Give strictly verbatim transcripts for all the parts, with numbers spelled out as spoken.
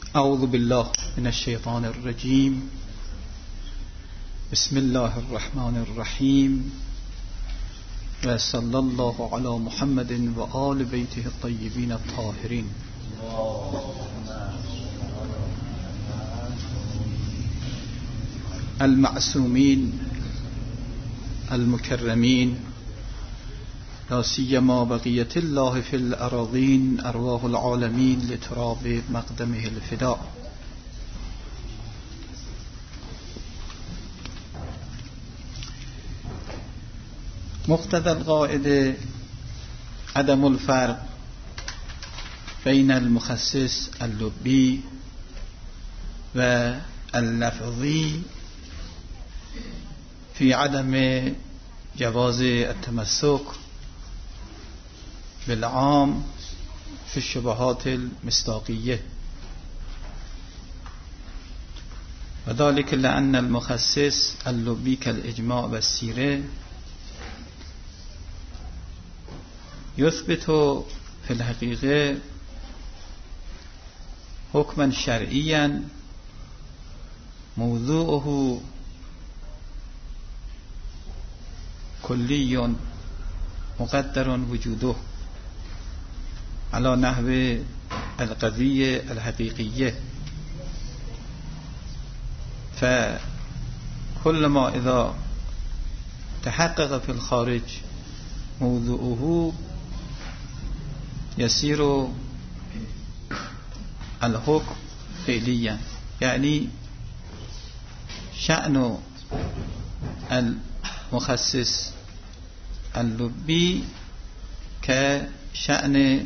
اعوذ بالله من الشیطان الرجیم. بسم الله الرحمن الرحیم و صلی الله علی محمد و آل بیته الطیبین الطاهرین. المعصومین المکرمین، لا سیما بقیة الله فی الاراضین، ارواح العالمین لتراب مقدمه الفداء. مقتضى القاعده عدم الفرق بین المخصص اللبی و اللفظی فی عدم جواز التمسك بالعام في الشبهات المصداقية، وذلك لأن المخصص اللبي كالإجماع والسيرة يثبت في الحقيقة حكما شرعيا موضوعه كلي مقدر وجوده على نحو القضية الحقيقية، فكل ما إذا تحقق في الخارج موضوعه يصير الحكم فعليا، يعني شأن المخصص اللبي كشأن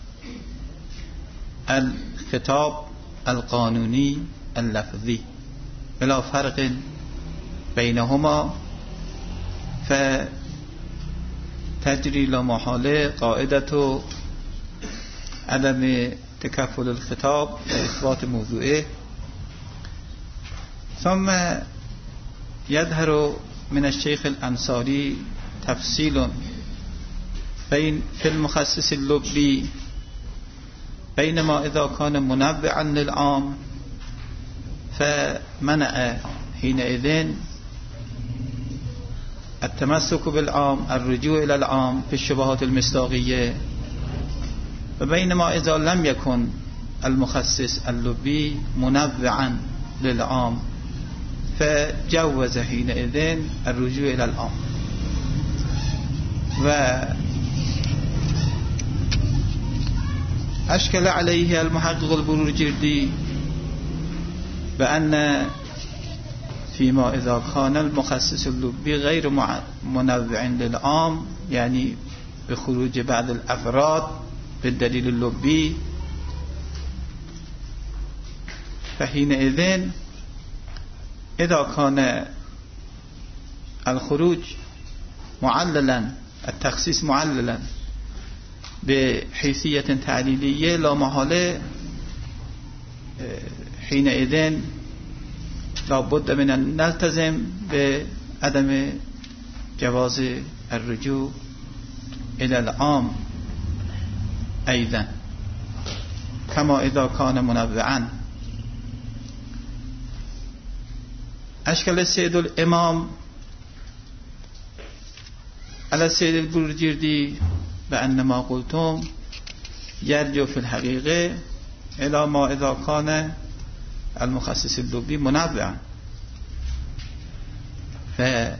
الخطاب القانوني اللفظي بلا فرق بينهما، فتجري لا محالة قاعدة عدم تكفل الخطاب لإثبات موضوعه. ثم يظهر من الشيخ الأنصاري تفصيل بين في المخصص اللبي بينما إذا كان منبعا للعام فمنع حينئذ التمسك بالعام الرجوع إلى العام في الشبهات المصداقية، وبينما إذا لم يكن المخصص اللبي منبعا للعام فجوز حينئذ الرجوع إلى العام. و أشكل عليه المحقق البروجردي بأن فيما إذا كان المخصص اللبي غير منوع للعام، يعني بخروج بعض الأفراد بالدليل اللبي، فحينئذ إذا كان الخروج معللا، التخصيص معللا بحيثية تعليلية، لا محالة حينئذ لا بد من أن نلتزم بعدم جواز الرجوع إلى العام أيضا كما إذا كان منوعا. أشكل السيد الإمام على السيد البروجردي بأن ما قلتم يرجع في الحقيقة إلى ما إذا كان المخصص اللبي منوعا، فلا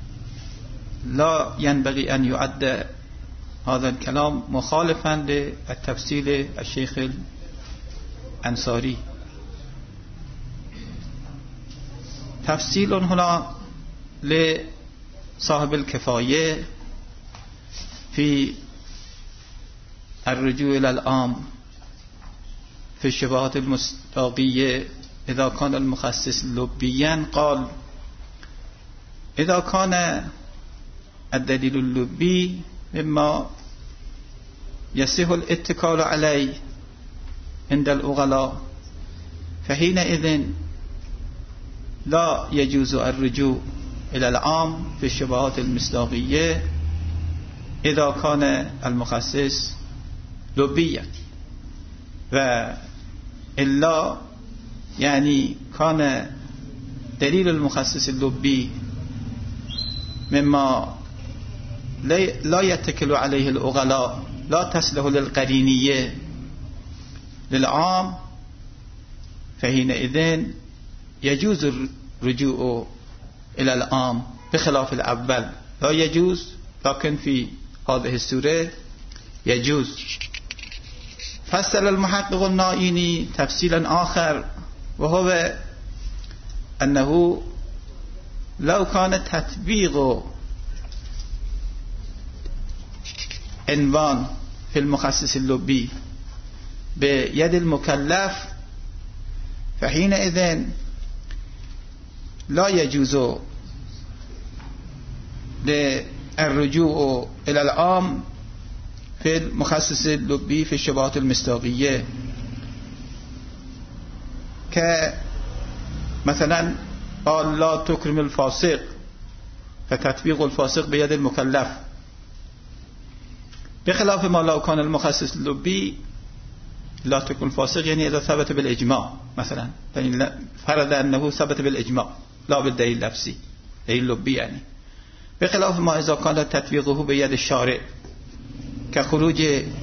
ينبغي أن يعد هذا الكلام مخالفا للتفصيل الشيخ الأنصاري. تفصيل هنا لصاحب الكفاية في الرجوع إلى العام في الشبهات المصداقية إذا كان المخصص لبيا. قال: إذا كان الدليل اللبي مما يصح الاتكال عليه عند العقلاء فحينئذ لا يجوز الرجوع إلى العام في الشبهات المصداقية إذا كان المخصص لبيا، و إلا يعني كان دليل المخصص اللبي مما لا يتكل عليه العقلاء لا تصلح للقرينية للعام، فحينئذ يجوز الرجوع إلى العام بخلاف الأول لا يجوز، لكن في هذه السورة يجوز. فصل المحقق النائینی تفصيلا آخر، وهو أنه لو كان تطبيق عنوان في المخصص اللبي بيد المكلف فحينئذ لا يجوز للرجوع إلى العام في المخصص اللبي في الشبهات المصداقية، كمثلا قال لا تكرم الفاسق فتطبيق الفاسق بيد المكلف، بخلاف ما لو كان المخصص اللبي لا تكرم الفاسق يعني إذا ثبت بالإجماع، مثلا فرض أنه ثبت بالإجماع لا بالدليل اللفظي دليل لبي يعني، بخلاف ما إذا كان تطبيقه بيد الشارع كخروج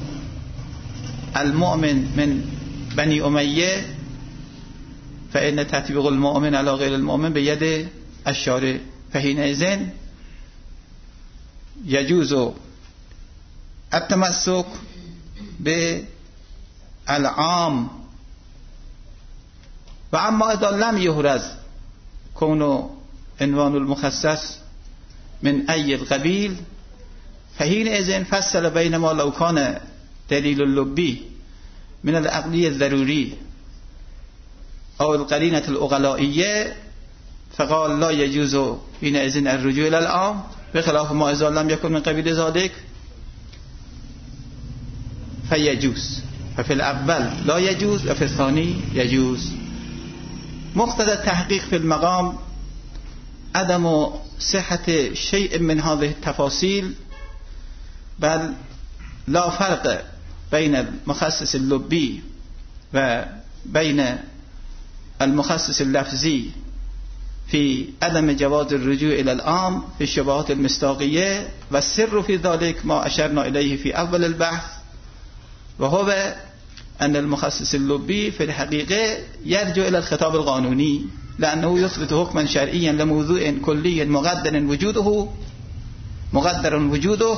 المؤمن من بني أمية، فإن تطبيق المؤمن على غير المؤمن بيد الشارع، فحينئذ يجوز التمسك بالعام. وأما إذا لم يهرز كون عنوان المخصص من أي القبيل فحينئذ فصل بين ما لو كان دليل اللبي من العقلية الضروري أو القرينة العقلائية، فقال لا يجوز حينئذ الرجوع إلى العام، بخلاف ما إذا لم يكن من قبيل ذلك فيجوز، ففي الأول لا يجوز وفي الثاني يجوز. مقتضى التحقيق في المقام عدم صحة شيء من هذه التفاصيل، بل لا فرق بين المخصص اللبي وبين المخصص اللفظي في عدم جواز الرجوع إلى العام في الشبهات المصداقية، والسر في ذلك ما أشرنا إليه في أول البحث، وهو أن المخصص اللبي في الحقيقة يرجع إلى الخطاب القانوني، لأنه يثبت حكما شرعيا لموضوع كلي مقدر وجوده مقدر وجوده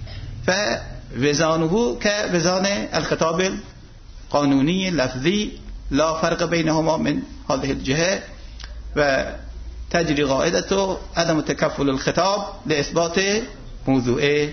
فوزانه كوزان الخطاب القانوني اللفظي، لا فرق بينهما من هذه الجهة، وتجري قاعدته عدم تكفل الخطاب لإثبات موضوعه.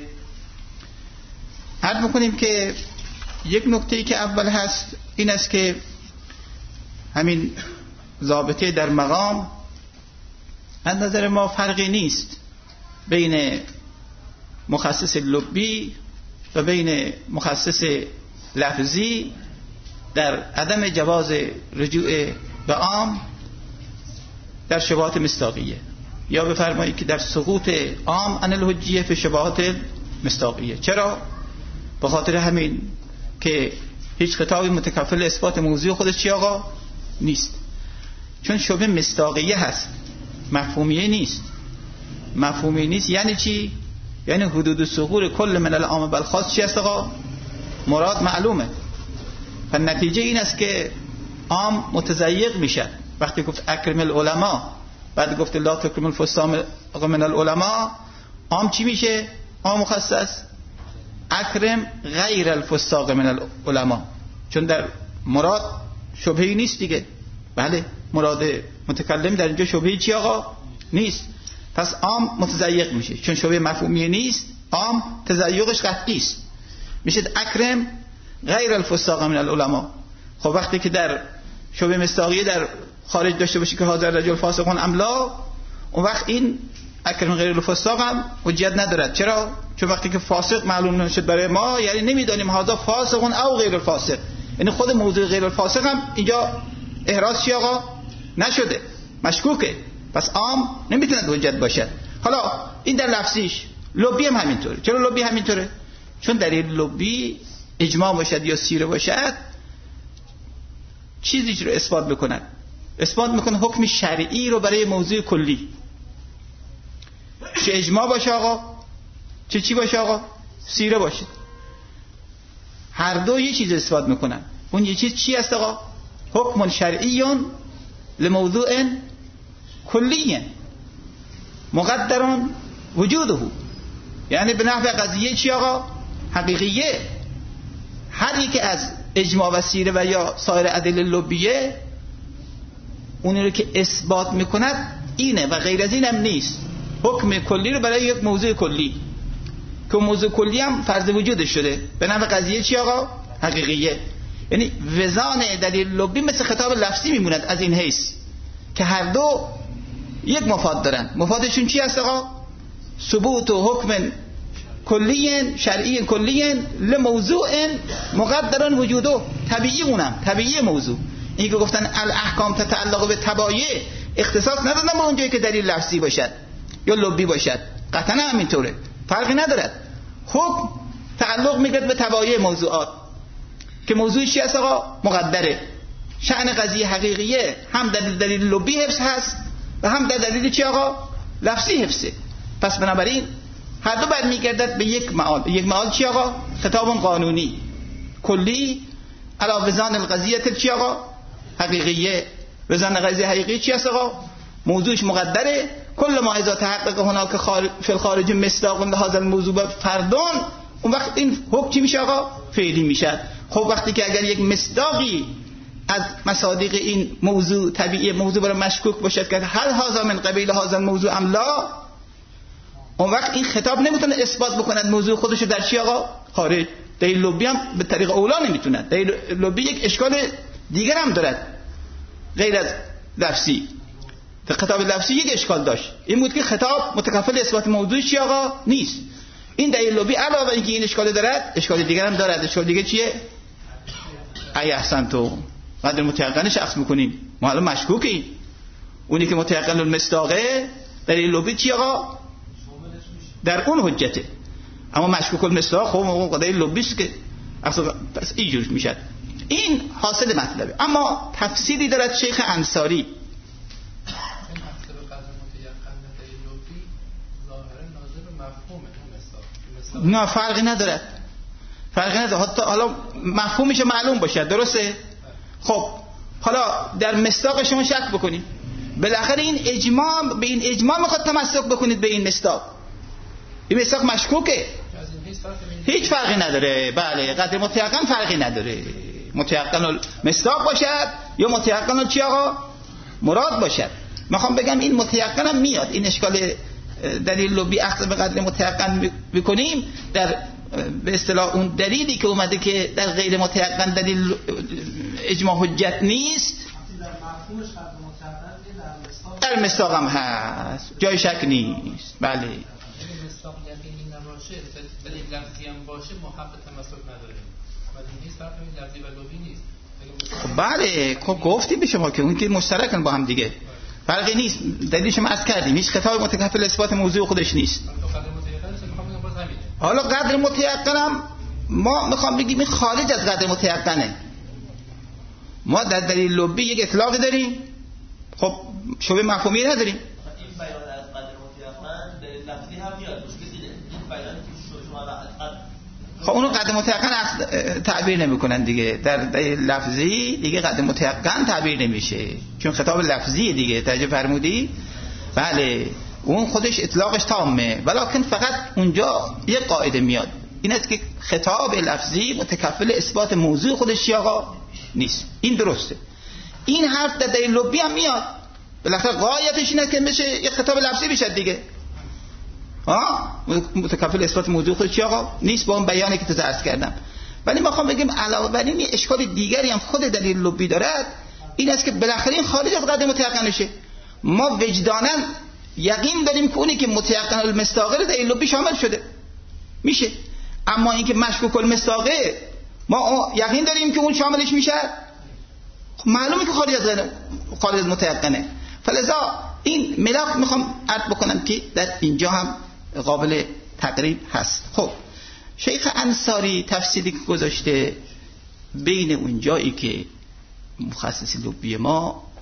عرض میکنیم که یک نکته که اول هست این است که همین ضابطه در مقام از نظر ما فرقی نیست بین مخصص لبی و بین مخصص لفظی در عدم جواز رجوع به عام در شبهات مصداقیه، یا بفرمایید که در سقوط عام عن الحجیه فی شبهات مصداقیه. چرا؟ به خاطر همین که هیچ خطابی متکفل اثبات موضوع خودش چی آقا نیست، چون شبه مصداقیه هست، مفهومیه نیست. مفهومیه نیست یعنی چی؟ یعنی حدود ظهور کل من العام بالخاص چی است آقا؟ مراد معلومه. فالنتیجه این است که عام متضیق میشه. وقتی گفت اکرم العلماء بعد گفت لا تکرم الفساق من العلماء، عام چی میشه؟ عام مخصص اکرم غیر الفساق من العلماء، چون در مراد شبهی نیست دیگه. بله مراد متکلم در اینجا شبهی چی آقا؟ نیست. پس عام متضیق میشه، چون شبهه مفهومی نیست، عام تضیقش قطعی است، میشه اکرم غیر الفساق من العلماء. خب وقتی که در شبهه مصداقیه در خارج داشته باشی که حاضر رجل فاسقون املا، اون وقت این اکرم غیر الفساق هم حجیت ندارد. چرا؟ چون وقتی که فاسق معلوم نشد برای ما، یعنی نمیدانیم حاضر فاسقون او غیر الفاسق، یعنی خود موضوع غیر الفاسق هم اینجا احراز چی آقا نشده، مشکوکه، پس عام نمیتونه حجت باشه. حالا این در لفظیش. لبی هم همینطوره. چرا لبی همینطوره؟ چون در این لبی اجماع باشد یا سیره باشد چیزی رو اثبات بکنن، اثبات میکنه حکم شرعی رو برای موضوع کلی، چه اجماع باشه آقا، چه چی باشه آقا، سیره باشه، هر دو یه چیز اثبات میکنن. اون یه چیز چی است آقا؟ حکم شرعی لموضوع کلی مقدر وجوده، یعنی به نحو قضیه چی آقا؟ حقیقیه. هر یکی از اجماع و سیره و یا سایر ادله لبیه اونی رو که اثبات میکند اینه و غیر از این هم نیست، حکم کلی رو برای یک موضوع کلی که موضوع کلی هم فرض وجودش شده به نحو قضیه چی آقا؟ حقیقیه. یعنی وزان دلیل لبی مثل خطاب لفظی میموند از این حیث که هر دو یک مفاد دارن. مفادشون چی هست آقا؟ ثبوت و حکم کلی شرعی کلی لموضوع مقدر وجوده، طبیعی اونم طبیعی موضوع. این که گفتن الاحکام تتعلق به تبایع اختصاص ندادن به اونجایی که دلیل لفظی باشد یا لبی باشد، قطعا همینطوره، فرقی ندارد. حکم تعلق میگرد به تبایع موضوعات که موضوع چی هست آقا؟ مقدره. شأن قضیه حقیقیه هم در دلیل لبی حفظ هست و هم در دلیل چی آقا؟ لفظی حفظه. پس بنابراین هر دو برمیگردد به یک معال. یک معال چی آقا؟ خطاب قانونی کلی علی وزان القضیه چی آقا؟ حقیقیه. وزان قضیه حقیقی چی هست آقا؟ موضوعش مقدره. کل ما اذا تحقق هناك فی الخارج مصداق لهذا الموضوع فردون، اون وقت این حکم چی میشه آقا؟ فعلی میشه. خب وقتی که اگر یک مصداقی از مصادیق این موضوع طبیعی موضوع برای مشکوک باشد که هل هذا من قبیل هذا الموضوع ام لا، اون وقت این خطاب نمیتونه اثبات بکند موضوع خودشو در چی آقا؟ خارج. دلیل لبی هم به طریق اولا نمیتونه. دلیل لبی یک اشکال دیگر هم دارد غیر از لفظی. خطاب لفظی یک اشکال داشت، این بود که خطاب متکفل اثبات موضوع چی آقا؟ نیست. این دلیل لبی علاوه اینکه این اشکال دارد اشکال دیگر هم دارد. اشکال دیگه چیه؟ ای احسن تو قدر متيقن شخص میکنیم ما الان مشکوکیم. اونی که متيقن المصداقه دلیل لبی چی آقا؟ در اون حجته. اما مشکوک المصداق خب اون دلیل لبی است که اصلا پس اینجور میشد. این حاصل مطلبه. اما تفسیری دارد شیخ انصاری. نه فرقی نداره، فرقی نداره. حتی حالا مفهومش معلوم باشه، درسته؟ خب حالا در مصداق شما شک بکنید، بالاخره این اجماع به این اجماع میخواد تمسک بکنید به این مصداق. این مصداق مشکوکه، هیچ فرقی نداره. بله قدر متيقن فرقی نداره، متيقن مصداق باشد یا متيقن چی آقا؟ مراد باشد. میخوام بگم این متيقن هم میاد. این اشکال دلیل لبی اخذ به قدر متيقن بکنیم در به اصطلاح اون دلیلی که اومده که در غیر متيقن دلیل اجماع حجت نیست، در مصداق هم هست، جای شک نیست. بله مصداق یقینی نباشه دلیل لفظی هم باشه محق تمسک نداره. ولی نیست، فرق بین لفظی و لبی نیست. بله خب گفتیم به شما که اون که مشترکن با هم دیگه، فرقی نیست. دلیلش ما عرض کردیم هیچ خطاب متکفل اثبات موضوع خودش نیست. حالا قدر متيقن هم ما میخوام بگیم این خارج از قدر متيقنه. ما در دلیل لبی یک اطلاقی داریم، خب شبه مفهومی نداریم. این بیان از قدر متيقن دلیل لفظی هم میاد. مشکل اینه این بیان که شما خب اونو قدر متيقن تعبیر نمیکنن دیگه. در دلیل لفظی دیگه قدر متيقن تعبیر نمیشه چون خطاب لفظی دیگه. توجه فرمودی؟ بله اون خودش اطلاقش تامه، ولیکن فقط اونجا یه قاعده میاد، این است که خطاب لفظی متکفل اثبات موضوع خودش چی آقا؟ نیست. این درسته. این حرف در دلیل لبی هم میاد، بالاخره غایتش اینه که بشه یه خطاب لفظی بشه دیگه. ها متکفل اثبات موضوع خودش چی آقا؟ نیست با اون بیانی که تو عرض کردم. ولی ما خوام بگیم علاوه بر این اشکال دیگری هم خود دلیل لبی دارد، این است که بالاخره این خارج از قدر متيقن شه. ما وجداناً یقین داریم که اونی که متيقن المصداقه دلیل لبی شامل شده میشه، اما اینکه مشکوک المصداقه ما یقین داریم که اون شاملش میشه، خب معلومه که خارج از خارج از متيقنه. فلذا این ملاک میخوام عرض بکنم که در اینجا هم قابل تقریب هست. خب شیخ انصاری تفسیری که گذاشته بین اون جایی که مخصص لبی ما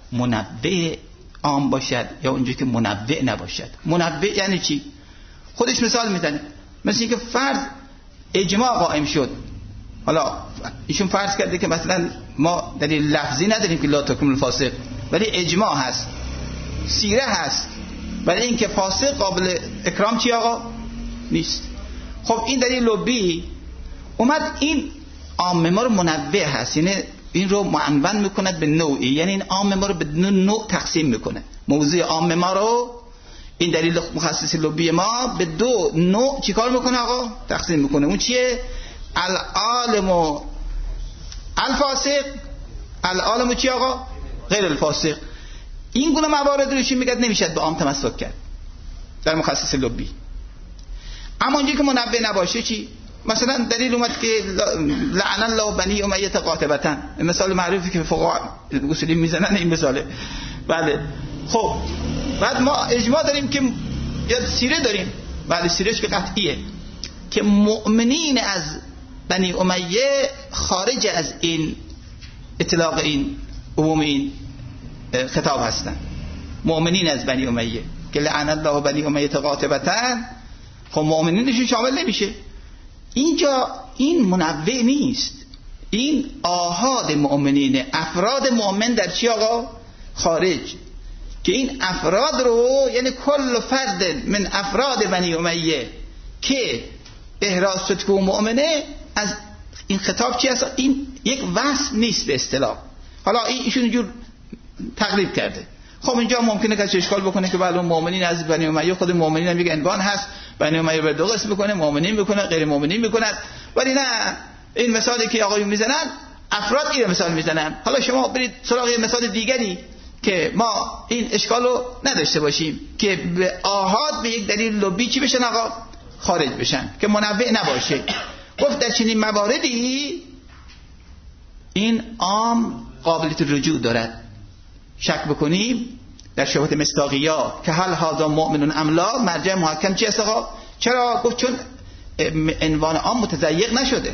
منبع عام باشد یا اونجا که منبع نباشد. منبع یعنی چی؟ خودش مثال میزنه، مثل اینکه فرض اجماع قائم شد. حالا ایشون فرض کرده که مثلا ما دلیل لفظی نداریم که لا تکون الفاسق، ولی اجماع هست، سیره هست، ولی اینکه فاسق قابل اکرام چی آقا؟ نیست. خب این دلیل لبی اومد این عام ما رو منوع هست، یعنی این رو معنون میکند به نوعی، یعنی این عام ما رو به نوع تقسیم میکنه. موضوع عام ما رو این دلیل مخصص لبی ما به دو نوع چیکار میکنه آقا؟ تقسیم میکنه. اون چیه؟ العالم و الفاسق. العالم چی آقا؟ غیر الفاسق. این گونه موارد رو چی میگه؟ نمیشد به عام تمسک کرد در مخصص لبی. اما اونجایی که منبه نباشه چی؟ مثلا دلیل اومد که لعن الله بنی امیه قاطبة، مثال معروفی که فقها اصولی میزنن این مثاله. بله خب بعد ما اجماع داریم که یا سیره داریم، بله سیرهش که قطعیه که مؤمنین از بنی امیه خارج از این اطلاق این عموم این خطاب هستن. مؤمنین از بنی امیه که لعن الله بنی امیه قاطبة، خب مؤمنینشون شامل نمیشه. اینجا این منوع نیست، این آحاد مؤمنین، افراد مؤمن در چی آقا؟ خارج. که این افراد رو یعنی کل فرد من افراد بنی امیه که احراز شد که مؤمنه از این خطاب چی هست؟ این یک وصف نیست به اصطلاح. حالا ایشون اینجور تقریب کرده. خب اینجا ممکنه کسی اشکال بکنه که بله مؤمنین از بنی امیه خود مؤمنین هم یک عنوان هست، بنی امیه به دو قسم میکنه، مؤمنین میکنه، غیر مؤمنین میکنه. ولی نه، این مثالی که آقایون میزنن افراد این مثال میزنن. حالا شما برید سراغ مثال دیگری که ما این اشکال رو نداشته باشیم که به آحاد به یک دلیل لبی چی بشن آقا؟ خارج بشن، که منوع نباشه. گفت در چنین مواردی این عام قابلیت رجوع دارد. شک بکنیم در شبهه مصداقیه که هل هذا مؤمن ام لا، مرجع محکم چی است آقا؟ چرا؟ گفت چون عنوان عام متضیق نشده.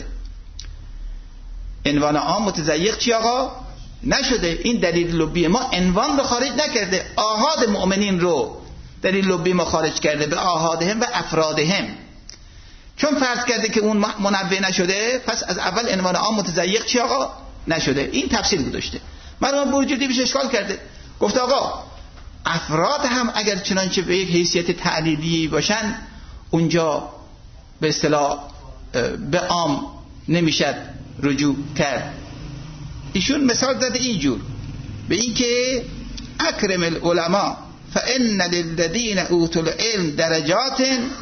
عنوان عام متضیق چی آقا؟ نشده. این دلیل لبی ما عنوان رو خارج نکرده، آحاد مؤمنین رو دلیل لبی ما خارج کرده به آحادهم و افرادهم. چون فرض کرده که اون منوع نشده، پس از اول عنوان عام متضیق چی آقا؟ نشده. این تفصیل گذاشته. مرحوم بروجردی بهش اشکال کرده، گفت آقا افراد هم اگر چنانچه به یک حیثیت تعلیلی باشن اونجا به اصطلاح به عام نمیشد رجوع کرد. ایشون مثال زده اینجور به این که اکرم العلماء فان للذین اوتوا العلم درجات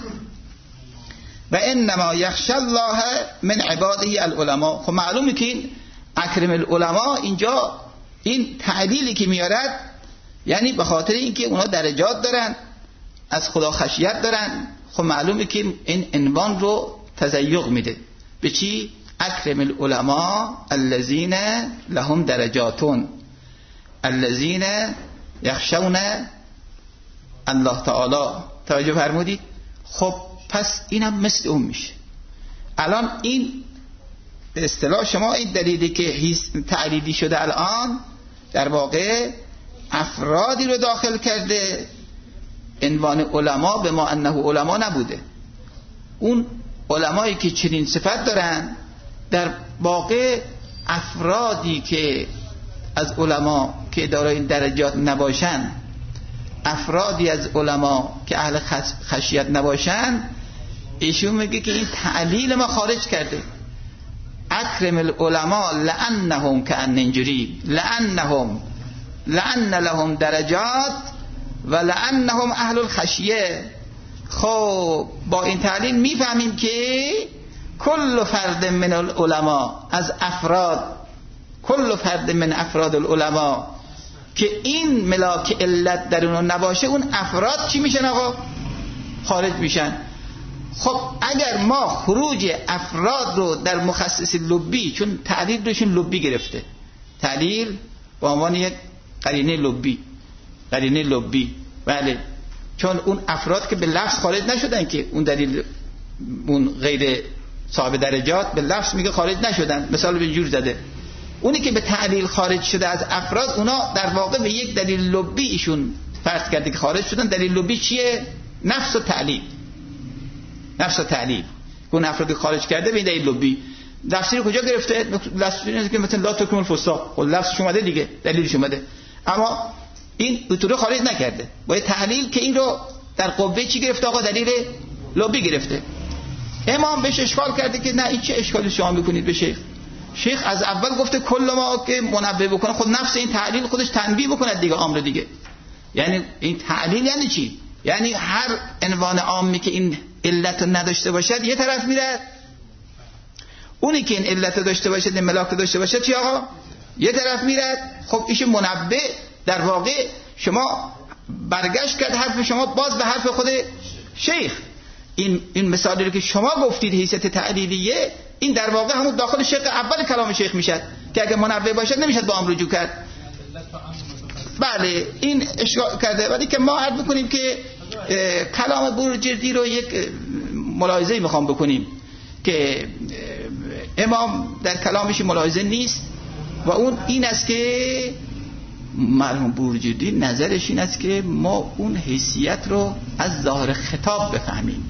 و انما یخشی الله من عباده العلماء. خب معلومه که این اکرم العلماء اینجا این تعلیلی که میارد یعنی به خاطر اینکه اونا درجات دارن، از خدا خشیت دارن. خب معلومه که این عنوان رو تضیق میده به چی؟ اکرم العلماء الذین لهم درجاتون الذین یخشون الله تعالی. توجه فرمودید؟ خب پس اینم مثل اون میشه. الان این به اصطلاح شما این دلیلی که تعلیلی شده الان در واقع افرادی رو داخل کرده، عنوان علما به ما انه علما نبوده. اون علمایی که چنین صفت دارن در واقع افرادی که از علما که دارای درجات نباشن، افرادی از علما که اهل خشیت نباشن، ایشون میگه که این تعلیل ما خارج کرده. اکرم العلماء لانهم کأن اینجوری لانهم لان لهم درجات و لانهم اهل الخشیه. خب با این تعلیل میفهمیم که کل فرد من العلماء، از افراد، کل فرد من افراد العلماء که این ملاک علت در اون نباشه، اون افراد چی میشن آقا؟ خارج میشن. خب اگر ما خروج افراد رو در مخصص لبی، چون تعلیل روشون لبی گرفته، تعلیل با عنوان یک قرینه لبی، قرینه لبی، بله، چون اون افراد که به لفظ خارج نشدن، که اون دلیل اون غیر صاحب درجات به لفظ میگه خارج نشدن. مثال به جور زده اونی که به تعلیل خارج شده از افراد، اونا در واقع به یک دلیل لبی ایشون فرض کرده که خارج شدن. دلیل لبی چیه؟ نفس و تعلیل. نفس و تعلیل اون افراد خارج کرده به دلیل لبی. تفسیر کجا گرفته؟ تفسیر که مثلا لا تکمل فساق، خب لفظش اومده دیگه، دلیلش اومده، اما این اطوره خارج نکرده با تحلیل که این رو در قوه چی گرفته آقا؟ دلیل لبی گرفته. امام بهش اشکال کرده که نه این چه اشکالی شما میکنید به شیخ؟ شیخ از اول گفته کل ما که منبه بکنه، خود نفس این تعلیل خودش تنبیه بکنه دیگه، امر دیگه. یعنی این تعلیل یعنی چی؟ یعنی هر عنوان عامی که این علت نداشته باشد یه طرف میره، اونی که این علت داشته باشد، این ملاک داشته باشد چی آقا؟ یه طرف میره. خب ایش منبه در واقع شما برگشت کرد حرف شما باز به حرف خود شیخ. این این مثالی رو که شما گفتید حیثیت تعلیلیه، این در واقع همون داخل شق اول کلام شیخ میشد که اگه منبه باشد نمیشد با هم رجوع کرد. بله این اشکال کرده. ولی که ما عرض بکنیم که کلام بروجردی رو یک ملاحظه‌ای میخوام بکنیم که امام در کلامش ملاحظه نیست و اون این است که مرحوم بروجردی نظرش این است که ما اون حیثیت رو از ظاهر خطاب بفهمیم،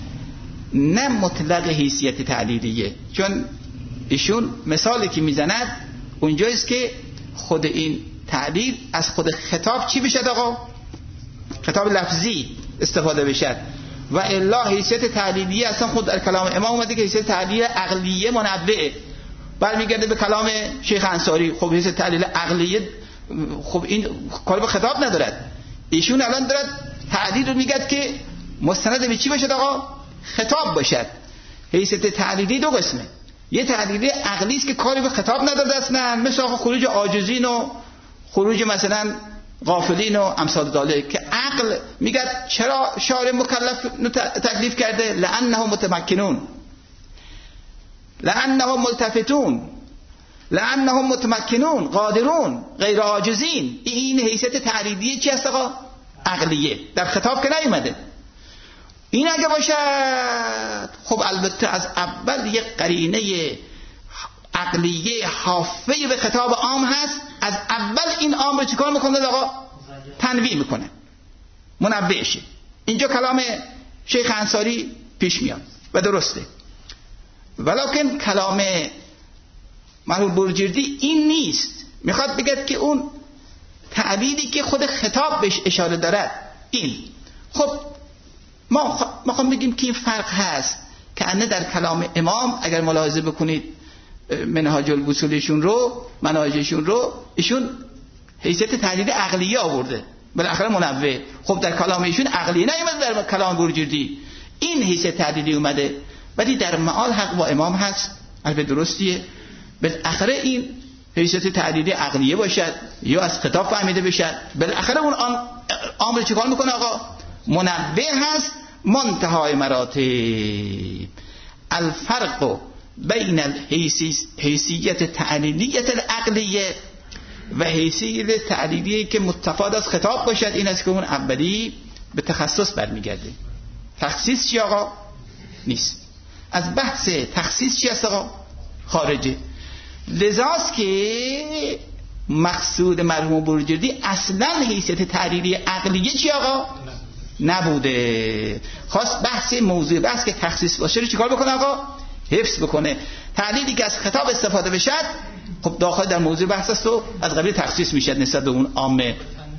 نه مطلق حیثیت تعلیلیه. چون ایشون مثالی که میزند اونجاییست که خود این تعلیل از خود خطاب چی بشد آقا؟ خطاب لفظی استفاده بشد و الا حیثیت تعلیلیه اصلا خود در کلام امام اومده که حیثیت تعلیلیه عقلیه منبعه، برمیگرده به کلام شیخ انصاری. خب حیثیت تعلیل عقلیه خب این کار به خطاب ندارد. ایشون الان دارد تعلیل رو میگد که مستند به چی باشد آقا؟ خطاب باشد. حیثیت تعلیلی دو قسمه، یه تعلیلی عقلی است که کاری به خطاب ندارد اصلا، مثل آقا خروج عاجزین و خروج مثلا غافلین و امثال ذالک، که عقل میگه چرا شارع مکلف تکلیف کرده؟ لانهم متمکنون، لانهم ملتفتون، لانهم متمکنون، قادرون، غیر عاجزین. این حیثیت تعلیلیه چی است آقا؟ عقلیه، در خطاب که نیومده. این اگه باشد خب البته از اول یک قرینه عقلیه حافظه به خطاب عام هست، از اول این عام رو چیکار میکنه آقا؟ تنویع میکنه، منبه شه. اینجا کلام شیخ انصاری پیش میاد و درسته، ولکن کلام مرحوم بروجردی این نیست. میخواد بگه که اون تعبیری که خود خطاب بهش اشاره دارد این. خب ما میخوام بگیم که این فرق هست که انه در کلام امام اگر ملاحظه بکنید منهاج الوصولشون رو، منهاجشون رو، ایشون حیثیت تعلیل عقلیه آورده، بالاخره منوع. خب در کلام ایشون عقلیه نیومده، در کلام بروجردی این حیثیت تعلیلی اومده، ولی در معال حق با امام هست، البته درستیه. بالاخره این حیثیت تعلیلی عقلیه باشد یا از خطاب فهمیده بشد، بالاخره اون امر چیکار میکنه آقا؟ منوع هست. منتهای مراتب الفرق بین الحیثیت تعلیلیت العقلیه و حیثیت تعلیلیه که مستفاد از خطاب باشد، این است که اون اولی به تخصص برمیگرده. تخصیص چی آقا؟ نیست. از بحث تخصیص چی است آقا؟ خارجه. لذاست که مقصود مرحوم بروجردی اصلا حیثیت تعلیلی عقلیه چی آقا؟ نبوده. خواست بحث موضوع بحث که تخصیص باشه رو چیکار بکنه آقا؟ حفظ بکنه. تعلیلی که از خطاب استفاده بشد خب داخل در موضوع بحث است و از قبیل تخصیص میشد نسبت به اون عامه.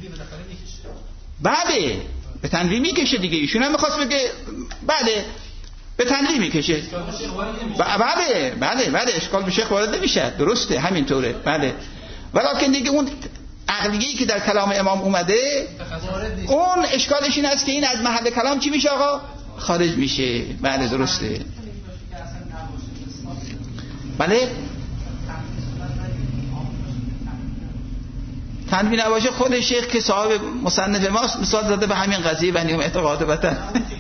بله به تنویع میکشه دیگه. ایشون هم میخواست بگه بله به تنویع میکشه. بله بله بله اشکال به شیخ وارد نمیشه، درسته همینطوره. بله ولیکن دیگه اون عقلیه‌ای که در کلام امام اومده اون اشکالش این است که این از محل کلام چی میشه آقا؟ خارج میشه. بله درسته. بله تنویع نباشه خود شیخ که صاحب مصنف ماست مثال زده به همین قضیه و نیم اعتقاد بطن.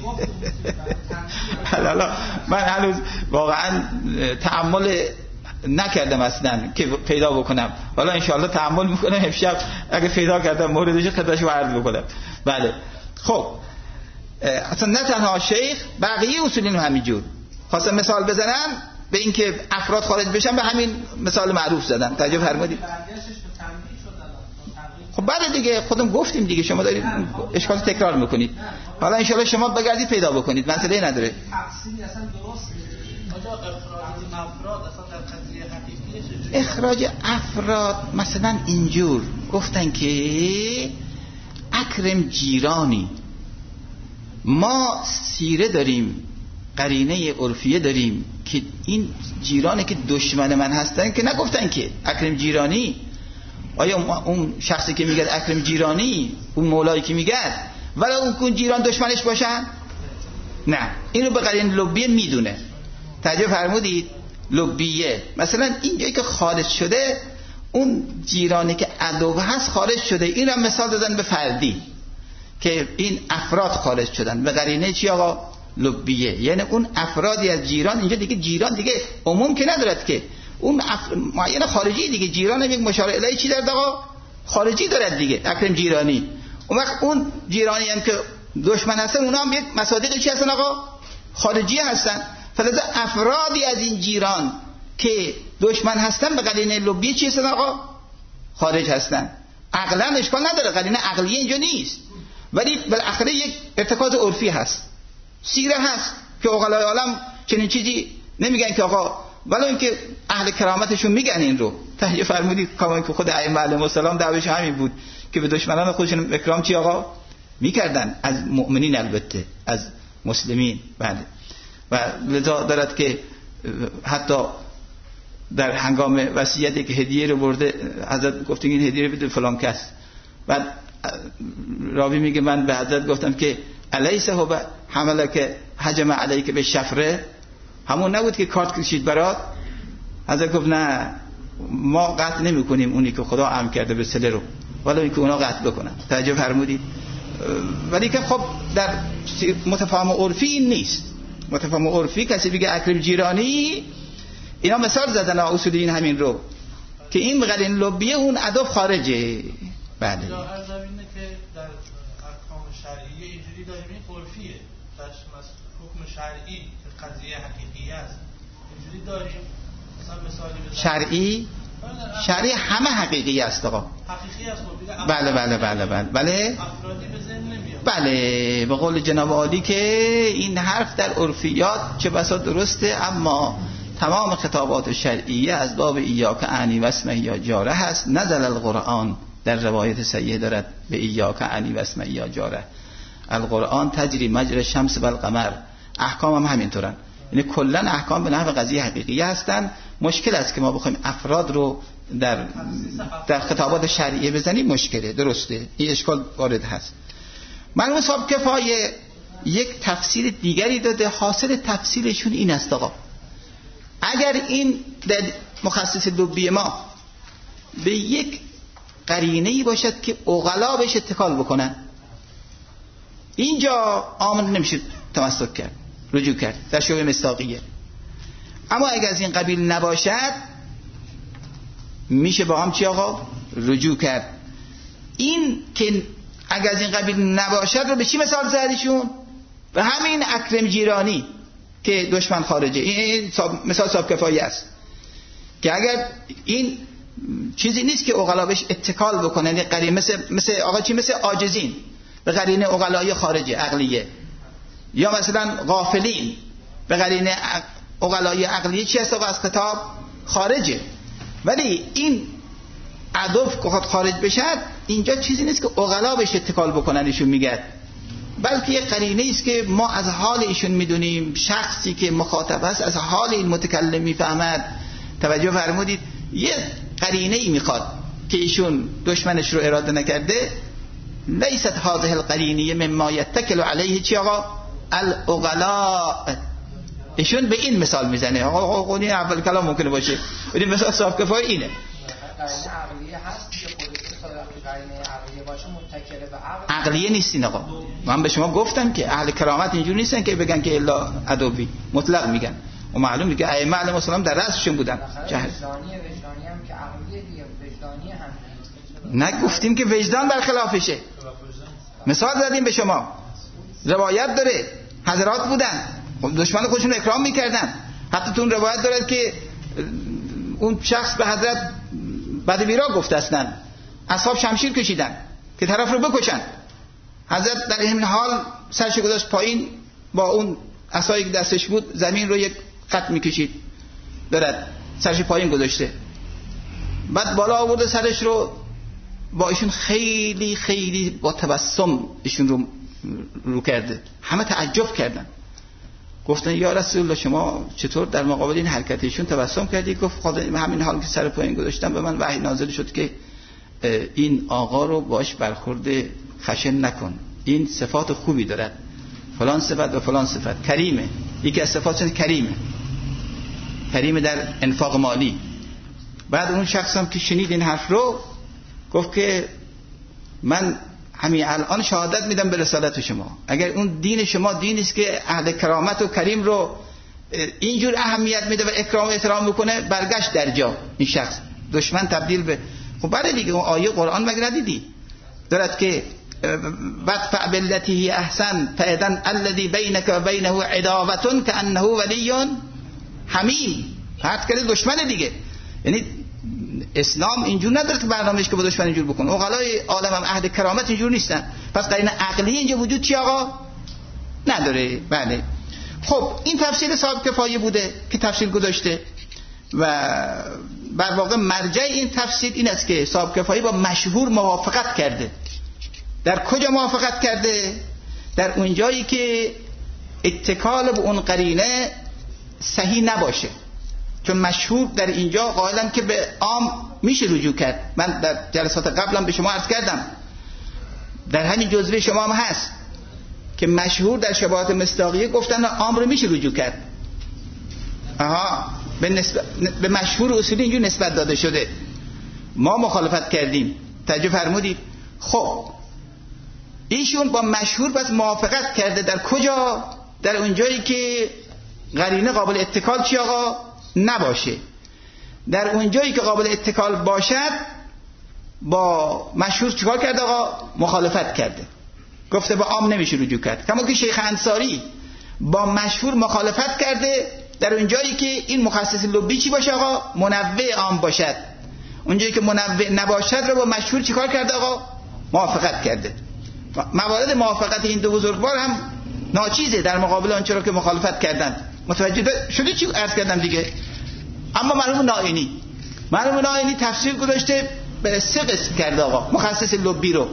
حالا من هنوز واقعا تأمل نکردم اصلا که پیدا بکنم، حالا انشاءالله تأمل میکنم امشب اگه پیدا کردم موردش خدمتش عرض بکنم. بله خب اصلا نه تنها شیخ، بقیه اصولین همینجور. خواستم مثال بزنم به اینکه افراد خارج بشن به همین مثال معروف زدن. توجه فرمودید؟ خب بعد دیگه خودم گفتیم دیگه، شما دارید اشکال تکرار میکنید. حالا ان شاءالله شما بگردید پیدا بکنید، مسئله نداره. تفصیلی اصلا درست نیست. آجا اخراج افراد اصلا در قضیه حقیقی اخراج افراد مثلا اینجور گفتن که اکرم جیرانی، ما سیره داریم، قرینه عرفیه داریم که این جیرانی که دشمن من هستن که نگفتن که اکرم جیرانی. آیا اون شخصی که میگه اکرم جیرانی، اون مولایی که میگه ولی اون جیران دشمنش باشن؟ نه، اینو به قرینه لبیه میدونه. توجه فرمودید؟ لبیه مثلا اینجایی که خارج شده، اون جیرانی که عدو هست خارج شده. این هم مثال دادن به فردی که این افراد خارج شدن به قرینه چی آقا؟ لبیه. یعنی اون افرادی از جیران، اینجا دیگه جیران دیگه عموم که ندارد که، اون اف... معین خارجی دیگه. جیران هم یک مشاره الیه چی دارد آقا؟ خارجی دارد دیگه، اکرم جیرانی. اون وقت اون جیرانی هم که دشمن هستن اونا هم یک مصادیق چی هستن آقا؟ خارجی هستن. فلذا افرادی از این جیران که دشمن هستن به قرینه لبیه چی هستن آقا؟ خارج هستن. عقلا اشکال نداره، قرینه عقلیه اینجا نیست، ولی بالاخره یک ارتکاز عرفی هست، سیره هست که عقلای عالم چنین چیزی نمیگن که آقا، ولی اینکه اهل کرامتشون میگن این رو. تهیه فرمودید کما که خود ائمه علیهم السلام دعوش همین بود که به دشمنان خودشون اکرام چی آقا میکردن، از مؤمنین البته، از مسلمین. بله. و لذا دارد که حتی در هنگام وصیتی که هدیه رو برده حضرت گفت این هدیه رو بده فلان کس، بعد راوی میگه من به حضرت گفتم که الیس هو حملک هجم علیک به شفره، همون نبود که کارت کشید برات؟ حضرت گفت نه، ما قطع نمی کنیم اونی که خدا امر کرده به سله رو، ولی اینکه اونا قطع بکنن. توجه فرمودید؟ ولی که خب در متفاهم عرفی این نیست. متفاهم عرفی کسی بگه اکرم جیرانی، اینا مثال زدن اصولیین همین رو که این قرین لبیه اون ادب خارجه. بله. یا هر زمینه که در احکام شرعی اینجوری داریم، این عرفیه. در حکم شرعی که قضیه حقیقی است اینجوری داریم. مثلا مثالی بزنیم شرعی شرعی همه حقیقی است آقا. حقیقی است. بله بله بله بله بله. افرادی به ذهن نمیاد. بله، به قول جناب عالی که این حرف در عرفیات چه بسا درسته، اما تمام خطابات شرعیه از باب ایاک اعنی و اسمه یا جاره هست. نزل القرآن در روایت صحیح دارد به ایاک اعنی و اسمه یا جاره. القرآن تجری مجرى الشمس و القمر. احکام هم همینطورن، یعنی کلا احکام به نحو قضیه حقیقی هستن. مشکل است که ما بخوایم افراد رو در در خطابات شرعیه بزنیم، مشکله. درسته، این اشکال وارد هست. مرحوم صاحب کفایه یک تفسیر دیگری داده، حاصل تفسیرشون این است آقا، اگر این در مخصص لبی ما به یک قرینه‌ای باشد که عقلا بهش اتکال بکنن، اینجا آمن نمیشه تمسک کرد، رجوع کرد در شبه مصداقیه. اما اگر از این قبیل نباشد میشه با هم چی آقا؟ رجوع کرد. این که اگر از این قبیل نباشد رو به چی مثال زدیشون؟ به همین اکرم جیرانی که دشمن خارجه. این مثال صاحب کفایه است که اگر این چیزی نیست که عقلا بهش اتکال بکنن، یعنی قرینه مثل مثل آقا چی، مثل عاجزین به قرینه عقلای خارجه عقلیه، یا مثلا غافلین به قرینه عقلای عقلیه چی هست آقا؟ از کتاب خارجه. ولی این عدو که خارج بشد، اینجا چیزی نیست که عقلا بهش اتکال بکنن ایشون میگه، بلکه یه قرینه است که ما از حال ایشون میدونیم. شخصی که مخاطب است از حال این متکلم میفهمد. توجه فرمودید؟ یه قرینه ای میخواد که ایشون دشمنش رو اراده نکرده. لیست هذه القرینه مما یتکل علیه چی آقا؟ العقلاء. ایشون به این مثال میزنه. آقا قونی اول کلام ممکنه باشه، ولی مثال صاحب کفایه اینه. عقلیه هست که خودش قرینه عقلیه باشه متکل به عقل. عقلیه نیستین آقا. من به شما گفتم که اهل کرامت اینجور نیستن که بگن که الا ادبی، مطلق میگن. و معلوم میگه ائمه علیهم السلام در رأسشون بودن. جهل وجدانی وجدانی هم که عقلیه دیگه، وجدانی هم نگفتیم که وجدان برخلافشه. مثال زدیم به شما، روایت داره، حضرات بودن دشمن خودشون اکرام میکردن، حتی تو اون روایت دارد که اون شخص به حضرت بدویرا گفت اصلا اصحاب شمشیر کشیدن که طرف رو بکشن. حضرت در این حال سرش گذاشت پایین، با اون عصایی که دستش بود زمین رو یک خط میکشید، دارد سرش پایین گذاشته، بعد بالا آورده سرش رو، با ایشون خیلی خیلی با تبسم ایشون رو رو کرده. همه تعجب کردن، گفتن یا رسول الله شما چطور در مقابل این حرکت ایشون تبسم کردی؟ گفت خدا همین حال که سر پایین گذاشتم به من وحی نازل شد که این آقا رو باش برخورد خشن نکن، این صفات خوبی دارد، فلان صفت و فلان صفت، کریمه، یکی از صفاتش کریمه، کریمه در انفاق مالی. بعد اون شخص هم که شنید این حرف رو گفت که من همین الان شهادت میدم به رسالت شما، اگر اون دین شما دینی است که اهل کرامت و کریم رو اینجور اهمیت میده و اکرام و احترام میکنه، برگشت در جا این شخص دشمن تبدیل به. خب بعد دیگه اون آیه قرآن مگه ندیدی دارد که بدفع بالتی هی احسن فاذن الذی بینک و بینه عداوه کانه ولی حمیم، حد کرده دشمن دیگه. یعنی اسلام اینجور نداره که برنامه‌اش که با دشمن اینجور بکنه. عقلای عالم هم اهل کرامت اینجور نیستن، پس در این عقلی اینجا وجود چی آقا نداره. بله خب این تفسیر صاحب کفایه بوده که تفسیر گذاشته و بر واقع مرجع این تفسیر این است که صاحب کفایه با مشهور موافقت کرده. در کجا موافقت کرده؟ در اون جایی که اتکال به اون قرینه صحیح نباشه، چون مشهور در اینجا قائلن که به عام میشه رجوع کرد. من در جلسات قبلم به شما عرض کردم، در همین جزوه شما هم هست که مشهور در شباهت مصداقیه گفتن عام رو میشه رجوع کرد. آها به, نسبت به مشهور اصولی اینجور نسبت داده شده، ما مخالفت کردیم. توجه فرمودید؟ خب ایشون با مشهور بس موافقت کرده. در کجا؟ در اون جایی که قرینه قابل اتکال چی آقا نباشه. در اون جایی که قابل اتکال باشد با مشهور چیکار کرده آقا؟ مخالفت کرده، گفته با عام نمیشه رجوع کرد. کما که شیخ انصاری با مشهور مخالفت کرده در اون جایی که این مخصص لبی چی باشه آقا؟ منوع عام باشد. اون جایی که منوع نباشد رو با مشهور چیکار کرده آقا؟ موافقت کرده. موارد موافقت این دو بزرگوار هم ناچیزه در مقابل آنچه را که مخالفت کردند. متوجه شده چی عرض کردم دیگه؟ اما مرحوم نائینی مرحوم نائینی تفسیر گذاشته به سه قسم کرده آقا مخصص لبی رو.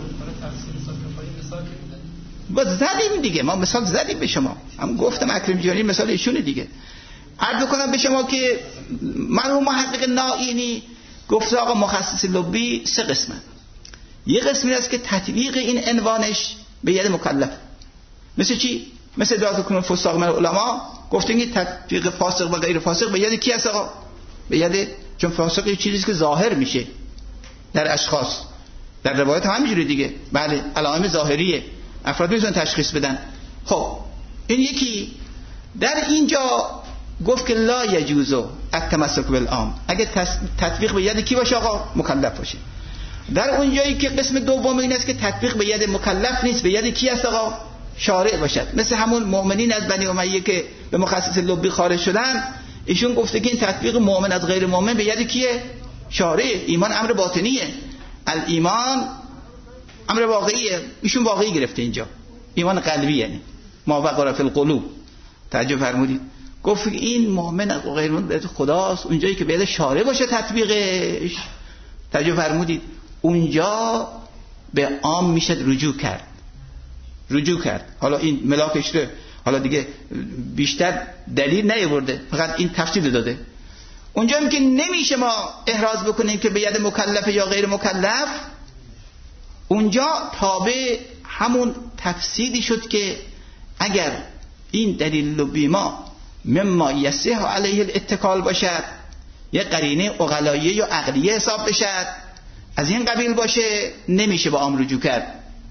باز زدیم دیگه، ما مثال زدیم به شما، هم گفتم اکرم جانی مثال ایشونه دیگه. عرض کنم به شما که مرحوم محقق نائینی گفته آقا مخصص لبی سه قسمه. یه قسمی است که تطبیق این عنوانش به ید مکلف، مثل چی؟ مثل دعا کنون فساق من علما گفتن که تطبیق فاسق و غیر فاسق به ید کی است آقا؟ به ید، چون فاسق یه چیزی که ظاهر میشه در اشخاص، در روایت هم همینجوری دیگه. بله علائم ظاهریه، افراد میتونن تشخیص بدن. خب این یکی. در اینجا گفت که لا یجوزو التمسک بالعام، اگه تطبیق به ید کی باشه آقا؟ مکلف باشه. در اون جایی که قسم دوم این است که تطبیق به ید مکلف نیست، به ید کی است آقا؟ شارع باشد. مثل همون مؤمنین از بنی امیه که به مخصص لبی خارج شدن، ایشون گفته که این تطبیق مؤمن از غیر مؤمن به ید کیه؟ شارع. ایمان امر باطنیه، الایمان امر واقعیه. ایشون واقعی گرفته اینجا، ایمان قلبی یعنی ما وقر فی القلوب. توجه فرمودید؟ گفت این مؤمن از غیر مؤمن به خداست، اونجایی که به ید شارع باشه تطبیقش. توجه فرمودید؟ اونجا به عام میشه رجوع کرد. رجوع کرد. حالا این ملاکش رو حالا دیگه بیشتر دلیل نیاورده، فقط این تفصیل داده. اونجا هم که نمیشه ما احراز بکنیم که به ید مکلف یا غیر مکلف، اونجا تابع همون تفصیلی شد که اگر این دلیل لبی ما مما یصح علیه الاتکال باشد، یه قرینه عقلاییه یا عقلیه حساب بشد، از این قبیل باشه، نمیشه با عام رجوع کرد.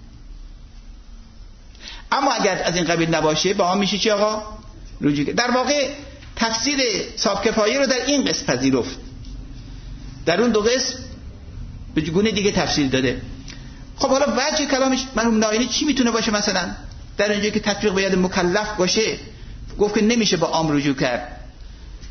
اما اگر از این قبیل نباشه با عام میشه چی آقا؟ رجوع کرد. در واقع تفسیر صاحب کفایه رو در این قسم پذیرفت، در اون دو قسم به گونه دیگه تفسیر داده. خب حالا وجه کلامش مرحوم نائینی چی میتونه باشه؟ مثلا در اینجایی که تطبیق به ید مکلف باشه گفت که نمیشه با عام رجوع کرد،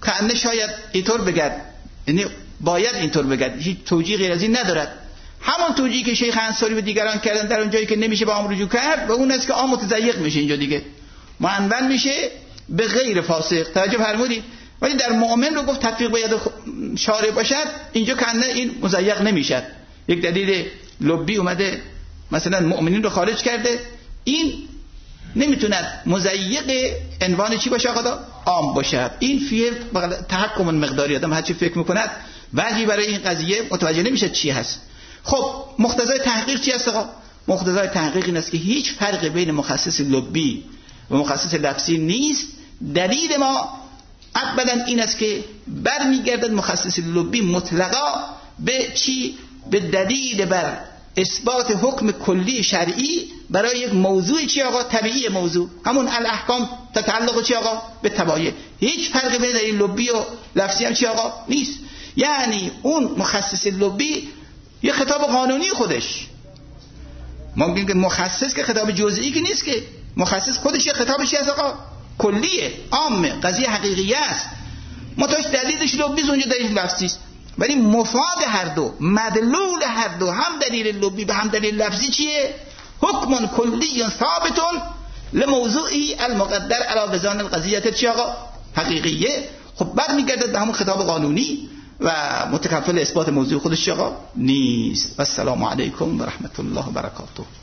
کأنه شاید اینطور بگد، یعنی باید اینطور بگد، هیچ توجیه غیر از این ندارد. همون توجیهی که شیخ انصاری و دیگران کردن در اون جایی که نمیشه با عام رجوع کرد و اون است که عام متضیق میشه، اینجا دیگه معنون میشه به غیر فاسق. توجه فرمودید؟ ولی در مؤمن رو گفت تطبیق باید شارع باشد، اینجا کنه این مضیق نمیشد. یک دلیل لبی اومده مثلا مؤمنین رو خارج کرده، این نمیتوند مضیق عنوان چی باشه آقا؟ عام باشد. این فیه تحکم مقداری، آدم هر چی فکر میکند وجهی برای این قضیه متوجه نمیشه چی هست. خب مقتضای تحقیق چی هست آقا؟ مقتضای تحقیق این است که هیچ فرق بین مخصص لبی و مخصص لفظی نیست. دلیل ما ابدا این است که برمیگردد مخصص لبی مطلقا به چی؟ به دلیل بر اثبات حکم کلی شرعی برای یک موضوع چی آقا؟ طبیعی موضوع، همون الاحکام تتعلق چی آقا؟ به تبایع. هیچ فرقی بین دلیل لبی و لفظی هم چی آقا؟ نیست. یعنی اون مخصص لبی یه خطاب قانونی خودش، ما میگیم که مخصص که خطاب جزئی که نیست، که مخصص خودش یه خطابش هست آقا، کلیه، عامه، قضیه حقیقیه است. متوش دلیلش لبی اونجا دلیل لفظی است، ولی مفاد هر دو، مدلول هر دو، هم دلیل لبی و هم دلیل لفظی چیه؟ حکم کلی ثابت لموضوعی المقدر علی وزان القضیه چی آقا؟ حقیقیه. خب برمیگردد به همون خطاب قانونی و متکفل اثبات موضوع خودش چی آقا؟ نیست. و السلام علیکم و رحمت الله و برکاته.